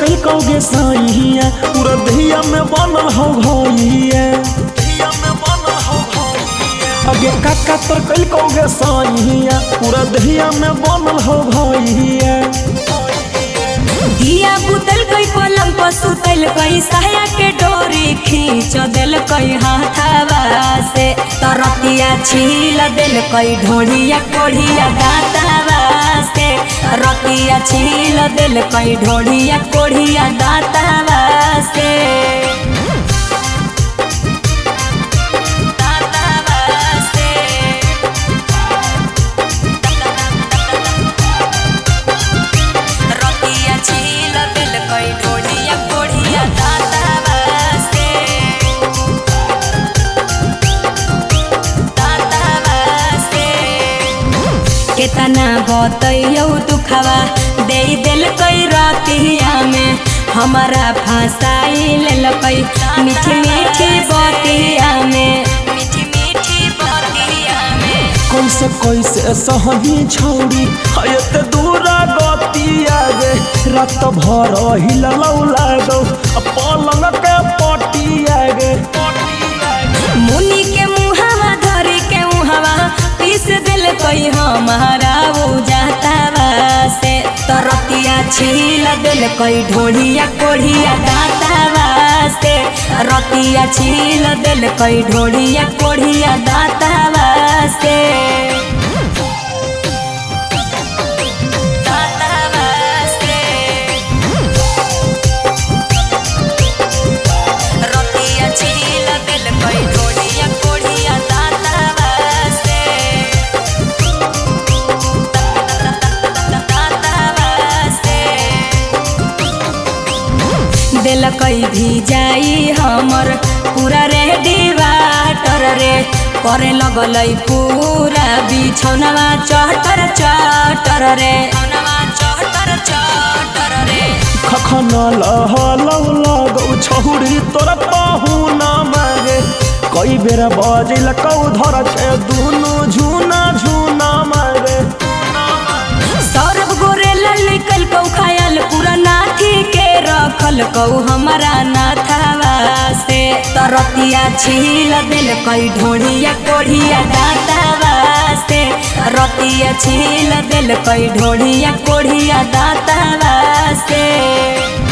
कैल कौगे साइया पूरा दहिया में बनल हो भइया आगे काका तोर कैल कौगे साइया पूरा दहिया में बनल हो भइया दिया बुतल कई पलंग पर सुतल कई साया के डोरी खींच दिल कई हाथावा से तरतिया छील दिल कई ढोढ़िया कोढ़िया दातावा से रतिया छील दिल कई ढोढ़िया कोढ़िया दातावा से केतना बतैयौ दुखवा दे दिल कई रातिया में हमारा फसाई लेल कई मीठी मीठी बतिया में कैसे कैसे सहनी छौड़ी हयत दूरा गतिया गे रात भर हिललौ लागौ पलंग के पटिया गे मुनि के मुहावा धरी के मुहावा पीस दिल कई हमारा वो जातावा से तरतिया छील दिल कई ढोढ़िया कोढ़िया दातावा से रतिया छील दिल कई ढोढ़िया कोढ़िया दातावा से दिल कई भी जाई हमर पूरा रेडी वाटर रे करे लगल पूरा बिछौनवा चटर चटर रे खखन लहलौ लगौ छौड़ी तोर पाहुना मागे कई बेर बजल कौ धर के दुनु झूना झूना मागे सौरभ गोरे निकल कौ खायल पूरा नाथी के रखल कौ हमारा नाथावा से तरतिया छील दिल कई ढोढ़िया कोढ़िया दातावा से रतिया छील दिल कई ढोढ़िया कोढ़िया दातावा से।